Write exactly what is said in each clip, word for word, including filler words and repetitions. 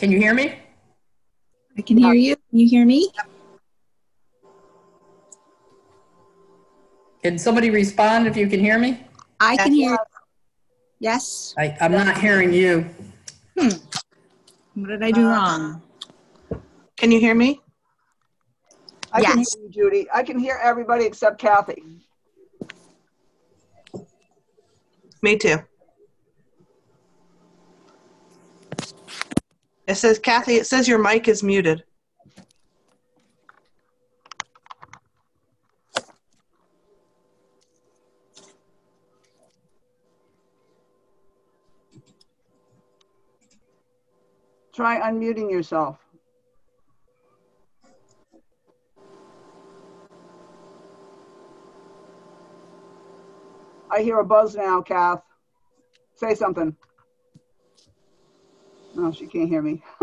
Can you hear me? I can hear you. Can you hear me? Can somebody respond if you can hear me? I can hear you. Yes. I, I'm not hearing you. Hmm. What did I do Uh, wrong? Can you hear me? I Yes. can hear you, Judy. I can hear everybody except Kathy. Me too. It says, Kathy, it says your mic is muted. Try unmuting yourself. I hear a buzz now, Kath. Say something. No, she can't hear me.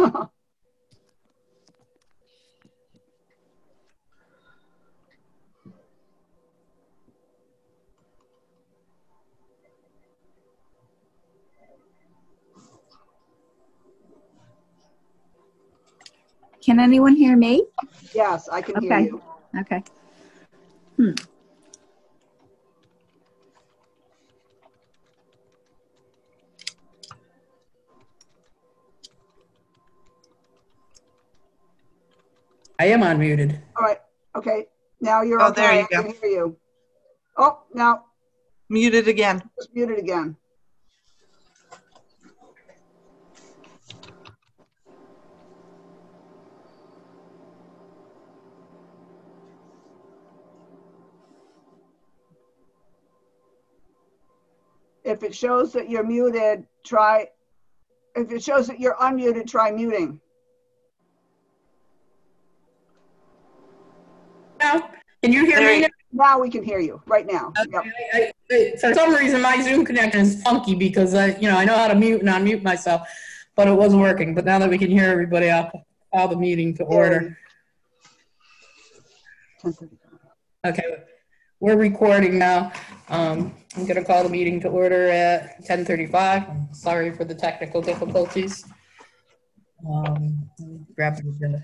Can anyone hear me? Yes, I can Okay. hear you. Okay. Hmm. I am unmuted. All right. Okay. Now you're Oh, okay. there you I go. can hear you. Oh, now Muted again. it's muted again. If it shows that you're muted, try, if it shows that you're unmuted, try muting. Now, can you hear There me you- now? Now we can hear you, right now. Yep. I, I, for some reason, my Zoom connection is funky because I, you know, I know how to mute and unmute myself, but it wasn't working. But now that we can hear everybody, I'll call the meeting to order. Okay, we're recording now. Um, I'm going to call the meeting to order at ten thirty-five. I'm sorry for the technical difficulties. Um, let me grab the agenda.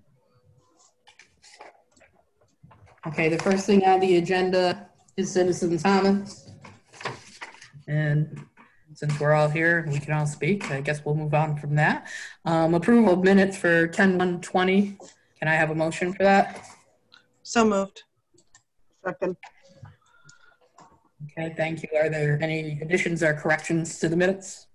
Okay, the first thing on the agenda is citizens' comments. And since we're all here, we can all speak. I guess we'll move on from that. Um, approval of minutes for ten one twenty. Can I have a motion for that? So moved. Second. Okay, thank you. Are there any additions or corrections to the minutes?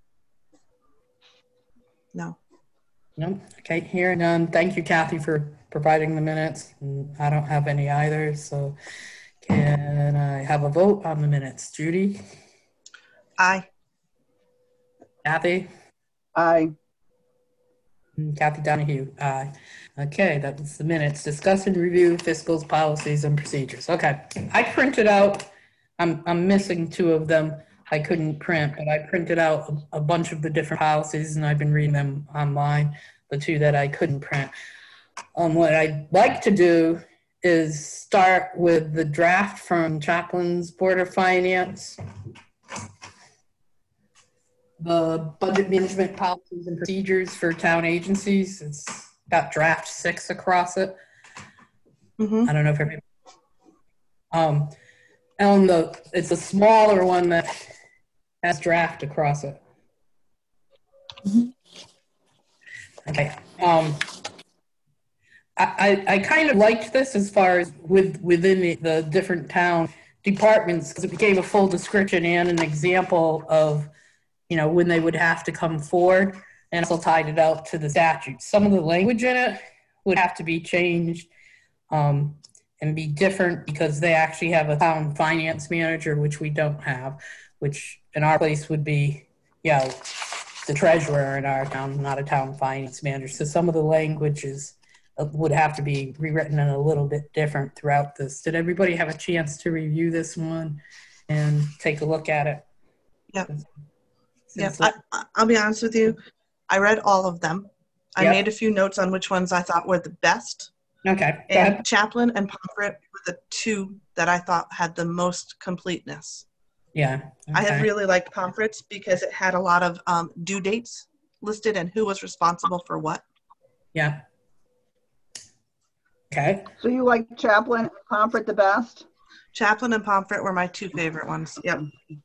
No. No. Okay, hearing none. Thank you, Kathy, for providing the minutes. I don't have any either, so can I have a vote on the minutes? Judy? Aye. Kathy? Aye. And Kathy Donahue, aye. Okay, that's the minutes. Discuss and review fiscal policies and procedures. Okay, I printed out, I'm, I'm missing two of them. I couldn't print, but I printed out a, a bunch of the different policies and I've been reading them online, the two that I couldn't print. Um, what I'd like to do is start with the draft from Chaplin's Board of Finance, the budget management policies and procedures for town agencies. It's got draft six across it. Mm-hmm. I don't know if everybody, um, and the, it's a smaller one that has draft across it. Mhm. Okay. Um, I, I, I kind of liked this as far as with within the, the different town departments because it gave a full description and an example of, you know, when they would have to come forward, and also tied it out to the statute. Some of the language in it would have to be changed um, and be different because they actually have a town finance manager, which we don't have, which in our place would be, you know, the treasurer in our town, not a town finance manager. So some of the language is, uh, would have to be rewritten and a little bit different throughout this. Did everybody have a chance to review this one and take a look at it? Yep. Since Yep. I, I'll be honest with you. I read all of them. I Yep. made a few notes on which ones I thought were the best. Okay, go And ahead. Chaplin and Pomfret were the two that I thought had the most completeness. Yeah. I okay. had really liked Pomfret's because it had a lot of um, due dates listed and who was responsible for what. Yeah. Okay. So you like Chaplin and Pomfret the best? Chaplin and Pomfret were my two favorite ones. Yep.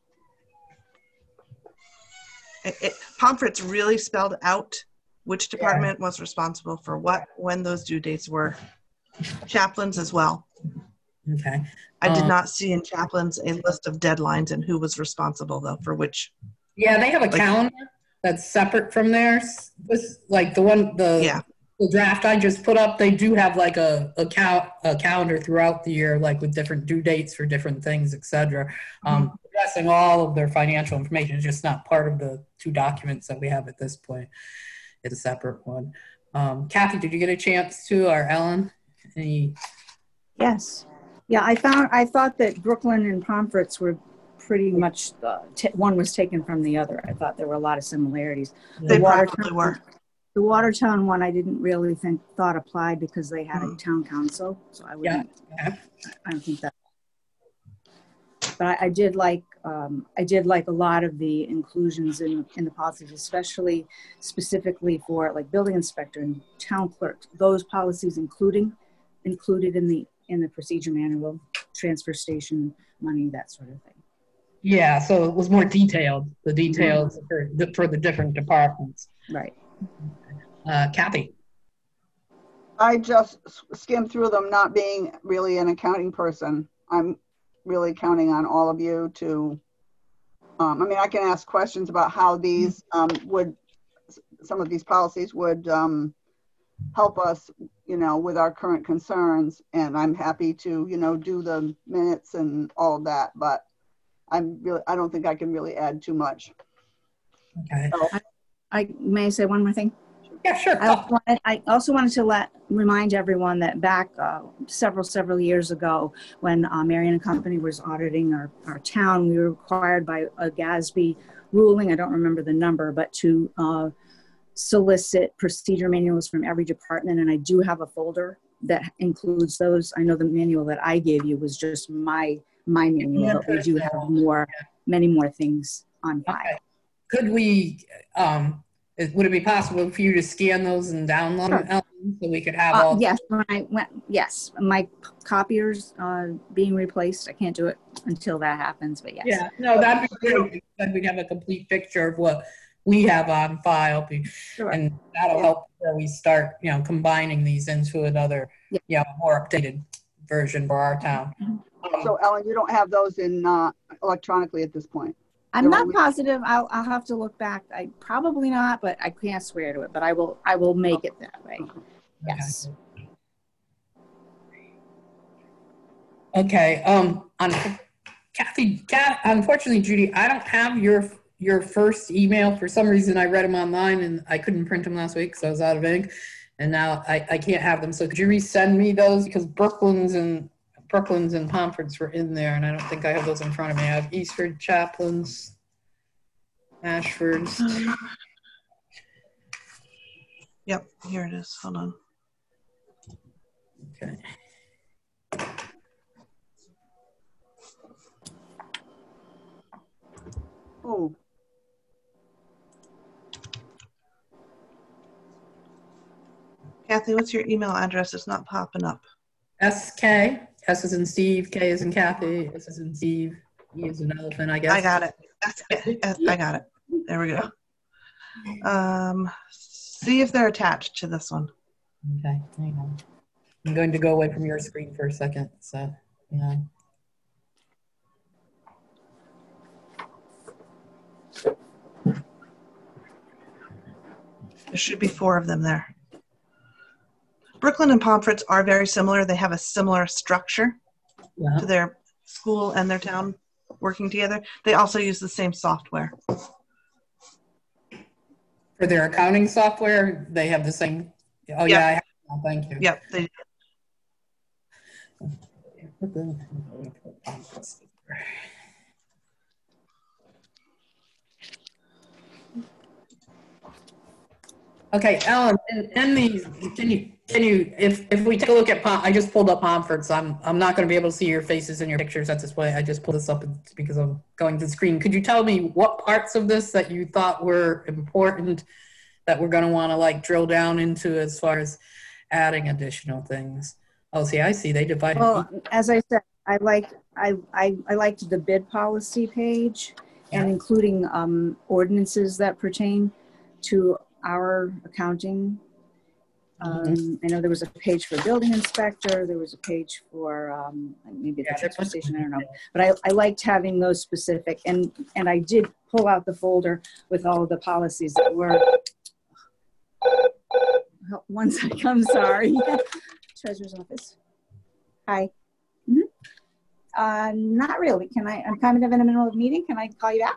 It, it, Pomfret's really spelled out which department yeah. was responsible for what, when those due dates were. Chaplin's as well. Okay. I did um, not see in Chaplin's a list of deadlines and who was responsible though for which. Yeah, they have a like, calendar that's separate from theirs. This, like the one, the, yeah. the draft I just put up, they do have like a a, cal- a calendar throughout the year, like with different due dates for different things, et cetera. Um, mm-hmm. Addressing all of their financial information is just not part of the two documents that we have at this point. It's a separate one. Um, Kathy, did you get a chance to, or Ellen? Any? Yes. Yeah, I found, I thought that Brooklyn and Pomfret's were pretty much, uh, t- one was taken from the other. I thought there were a lot of similarities. They the probably Watertown, were. The Watertown one I didn't really think, thought applied because they had mm-hmm. a town council. So I wouldn't, yeah. I don't think that. But I, I did like, um, I did like a lot of the inclusions in, in the policies, especially specifically for like building inspector and town clerk, those policies including, included in the, in the procedure manual, transfer station money, that sort of thing. Yeah, so it was more detailed, the details mm-hmm. for, the, for the different departments. Right. Uh, Kathy. I just skimmed through them, not being really an accounting person. I'm really counting on all of you to, um, I mean, I can ask questions about how these um, would, some of these policies would um, help us, you know, with our current concerns. And I'm happy to, you know, do the minutes and all of that, but I'm really, I don't think I can really add too much. Okay. So, I, I may I say one more thing? Yeah, sure. I also, wanted, I also wanted to let remind everyone that back uh, several, several years ago when uh, Marion and Company was auditing our, our town, we were required by a GASB ruling, I don't remember the number, but to uh, solicit procedure manuals from every department. And I do have a folder that includes those. I know the manual that I gave you was just my, my manual, yeah, but we do have more, many more things on file. Okay. Could we, um, would it be possible for you to scan those and download sure. them so we could have uh, all? Yes, when I went, yes, my copiers uh, being replaced. I can't do it until that happens, but yes. Yeah, no, that'd be great. Then we'd have a complete picture of what we have on file, sure. and that'll help where we start, you know, combining these into another, yeah, you know, more updated version for our town. Mm-hmm. So, Ellen, you don't have those in uh, electronically at this point? I'm not positive. I'll, I'll have to look back. I probably not, but I can't swear to it. But I will. I will make it that way. Yes. Okay. Um. On Kathy, Kat, unfortunately, Judy, I don't have your your first email. For some reason, I read them online and I couldn't print them last week because I was out of ink, and now I I can't have them. So could you resend me those, because Brooklyn's and Brooklyn's and Pomfret's were in there, and I don't think I have those in front of me. I have Eastford, Chaplin's, Ashford's. Yep, here it is. Hold on. Okay. Oh. Kathy, what's your email address? It's not popping up. S K, S is in Steve, K is in Kathy, S is in Steve, E is in elephant, I guess. I got it. I got it. There we go. Um, see if they're attached to this one. Okay, hang on. I'm going to go away from your screen for a second. So, yeah. There should be four of them there. Brooklyn and Pomfret's are very similar. They have a similar structure yeah. to their school and their town working together. They also use the same software. For their accounting software, they have the same. Oh, yep. yeah, I have. Oh, thank you. Yep. They, Okay, Ellen, in, in these, can you, can you, if if we take a look at, Pom, I just pulled up Pomfret's. I'm I'm not going to be able to see your faces and your pictures at this point. I just pulled this up because I'm going to the screen. Could you tell me what parts of this that you thought were important that we're going to want to like drill down into as far as adding additional things? Oh, see, I see they divided. Well, as I said, I like I I, I liked the bid policy page, and Yeah. including um, ordinances that pertain to our accounting. Um, Mm-hmm. I know there was a page for building inspector. There was a page for um, maybe the Yeah, transfer that's- station. I don't know, but I, I liked having those specific. And and I did pull out the folder with all of the policies that were. One second, I'm sorry. Treasurer's office. Hi. Mm-hmm. Uh, not really. Can I? I'm kind of in the middle of a meeting. Can I call you back?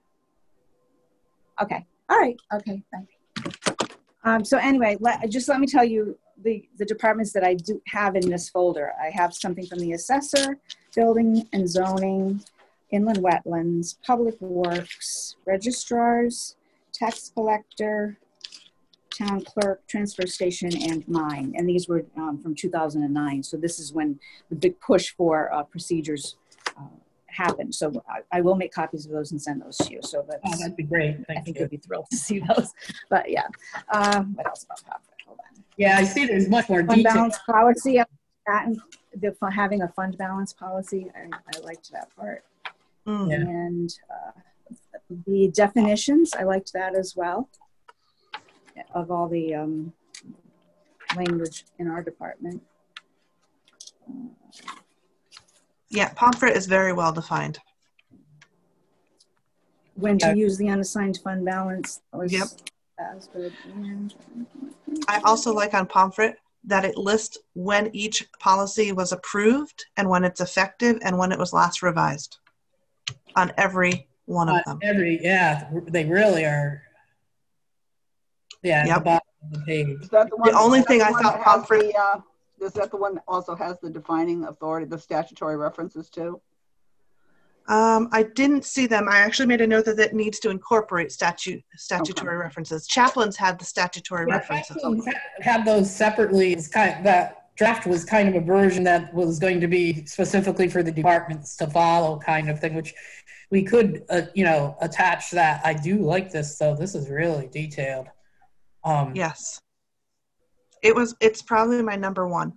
Okay. All right. Okay. Thanks. Um, so anyway, let, just let me tell you the, the departments that I do have in this folder. I have something from the assessor, building and zoning, inland wetlands, public works, registrars, tax collector, town clerk, transfer station, and mine. And these were um, from two thousand nine. So this is when the big push for uh, procedures uh, happened. So I, I will make copies of those and send those to you. So that's, Oh, that'd be great. Thank I think you. you'll be thrilled to see those. But yeah, um, what else about profit? Hold on. Yeah, I see there's much more Fund detail. balance policy, that, the, for having a fund balance policy, I, I liked that part. Mm. Yeah. And uh, the definitions, I liked that as well, of all the um, language in our department. Yeah, Pomfret is very well defined. When to Yeah. use the unassigned fund balance. That was, Yep. that was good. And, I also like on Pomfret that it lists when each policy was approved and when it's effective and when it was last revised on every one of Uh, them. every, yeah, they really are. Yeah, at Yep. the bottom of the page. Is that the one? The only is that thing the I one thought that has Pomfret- the, uh, is that the one that also has the defining authority, the statutory references too? Um, I didn't see them. I actually made a note that it needs to incorporate statute statutory references. Chaplains had the statutory Yeah, references. Chaplains had- had those separately. It's kind of, that draft was kind of a version that was going to be specifically for the departments to follow, kind of thing, which we could, uh, you know, attach that. I do like this though. This is really detailed. Um, Yes. It was, it's probably my number one.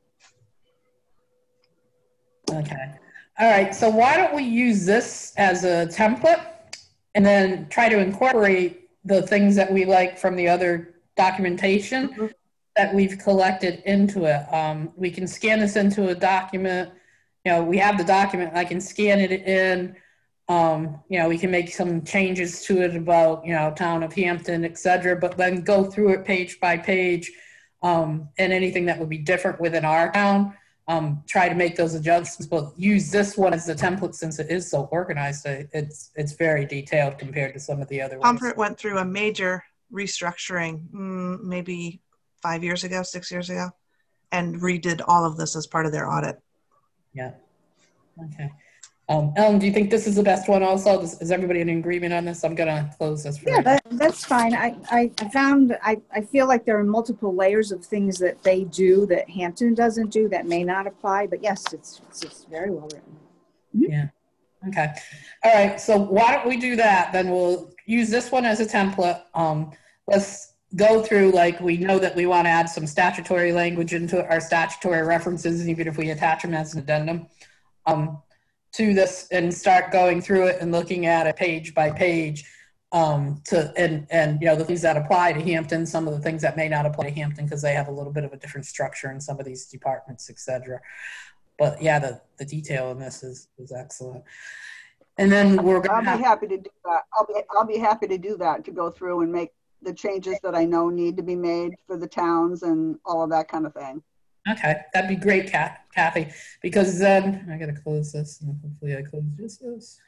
Okay. All right. So why don't we use this as a template and then try to incorporate the things that we like from the other documentation Mm-hmm. that we've collected into it. Um, we can scan this into a document. You know, we have the document. I can scan it in. Um, you know, we can make some changes to it about, you know, town of Hampton, et cetera, but then go through it page by page, um, and anything that would be different within our town. Um, try to make those adjustments, but use this one as the template since it is so organized. It's it's very detailed compared to some of the other ones. Pomfret went through a major restructuring mm, maybe five years ago, six years ago, and redid all of this as part of their audit. Yeah. Okay. Um, Ellen, do you think this is the best one also? Is, is everybody in agreement on this? I'm going to close this for yeah, that, that's fine. I, I, I found, I, I feel like there are multiple layers of things that they do that Hampton doesn't do that may not apply, but yes, it's, it's, it's very well written. Yeah. Okay. All right. So why don't we do that? Then we'll use this one as a template. Um, let's go through, like, we know that we want to add some statutory language into our statutory references, even if we attach them as an addendum. Um, to this and start going through it and looking at it page by page um, to and and you know the things that apply to Hampton, some of the things that may not apply to Hampton because they have a little bit of a different structure in some of these departments, et cetera. But yeah, the the detail in this is is excellent. And then we're I'll gonna be happy to do that. I'll be I'll be happy to do that, to go through and make the changes that I know need to be made for the towns and all of that kind of thing. Okay, that'd be great, Kathy, because then I gotta close this and hopefully I close this. this.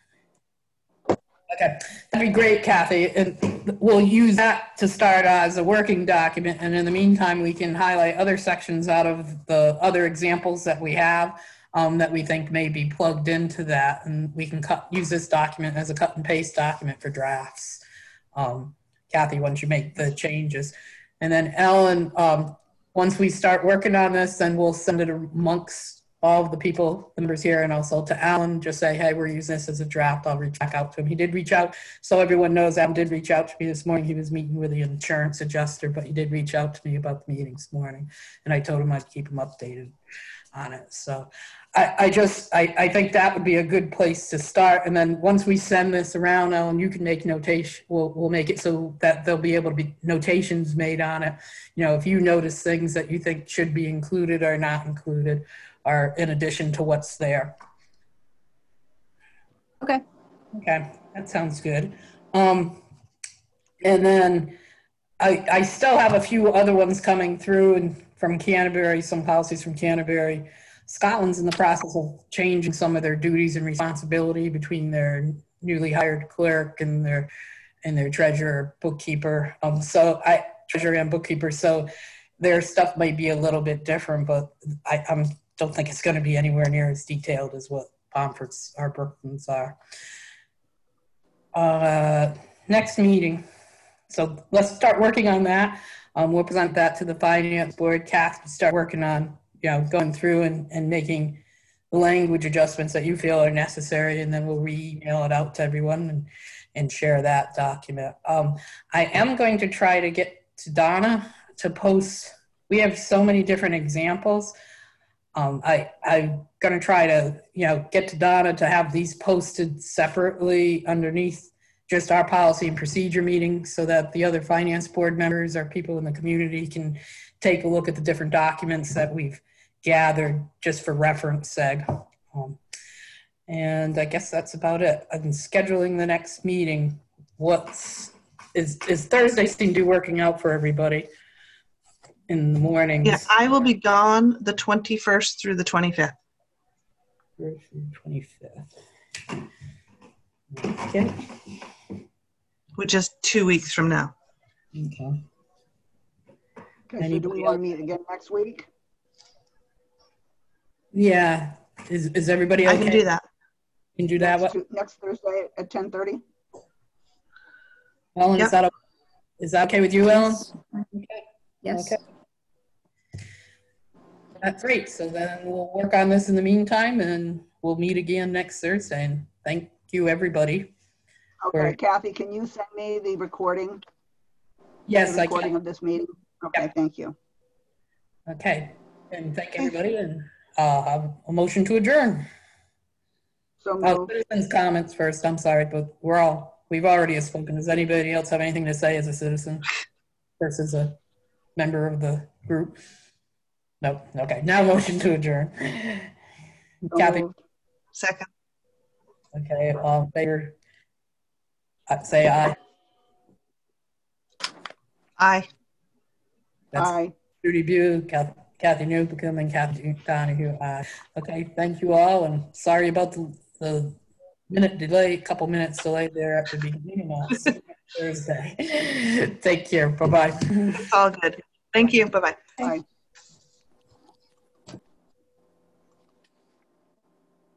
Okay, that'd be great, Kathy, and we'll use that to start uh, as a working document, and in the meantime we can highlight other sections out of the other examples that we have um, that we think may be plugged into that, and we can cut, use this document as a cut and paste document for drafts. Um, Kathy, once you make the changes. And then Ellen, um, once we start working on this, then we'll send it amongst all of the people, members here, and also to Alan, just say, hey, we're using this as a draft. I'll reach back out to him. He did reach out, so everyone knows Alan did reach out to me this morning. He was meeting with the insurance adjuster, but he did reach out to me about the meeting this morning, and I told him I'd keep him updated on it. So I, I just, I, I think that would be a good place to start. And then once we send this around, Ellen, you can make notation, we'll, we'll make it so that there'll be able to be notations made on it. You know, if you notice things that you think should be included or not included, or in addition to what's there. Okay. Okay, that sounds good. Um, and then I, I still have a few other ones coming through and from Canterbury, some policies from Canterbury. Scotland's in the process of changing some of their duties and responsibility between their newly hired clerk and their and their treasurer, bookkeeper. Um, so I treasurer and bookkeeper. So their stuff might be a little bit different, but I I'm, don't think it's going to be anywhere near as detailed as what Pomfret's or Brooklands are. Uh, next meeting. So let's start working on that. Um, we'll present that to the finance board. Kath, start working on, you know, going through and, and making the language adjustments that you feel are necessary, and then we'll re-email it out to everyone and, and share that document. Um, I am going to try to get to Donna to post. We have so many different examples. Um, I, I'm going to try to, you know, get to Donna to have these posted separately underneath just our policy and procedure meeting so that the other finance board members or people in the community can take a look at the different documents that we've gathered just for reference seg. Um, and I guess that's about it. I'm scheduling the next meeting. What's, is, is Thursday seem to be working out for everybody in the mornings? Yeah, I will be gone the twenty-first through the twenty-fifth. twenty-fifth. Okay. Which is two weeks from now. Okay. Okay, so do we want to meet again next week? Yeah. Is is everybody okay? I can do that. Can do that. Next, What? tu- next Thursday at ten thirty? Ellen, Yep. is that okay? Is that okay with you, Ellen? Okay. Yes. Okay. That's great. So then we'll work on this in the meantime, and we'll meet again next Thursday. And thank you, everybody. Okay, for- Kathy, can you send me the recording? Yes, the I recording can. of this meeting? Okay, Yeah. thank you. Okay. And thank everybody. And uh, have a motion to adjourn. So Oh, moved. citizens' comments first. I'm sorry, but we're all, we've already spoken. Does anybody else have anything to say as a citizen versus a member of the group? No. Okay. Now motion to adjourn. So Kathy. moved. Second. Okay. All in favor? Uh, say aye. Aye. That's Aye. Judy Bew, Kathy, Kathy Newcomb, and Kathy Donahue. Aye. Okay. Thank you all, and sorry about the, the minute delay, couple minutes delay there at the beginning of Thursday. Take care. Bye bye. All good. Thank you. Bye-bye. Aye.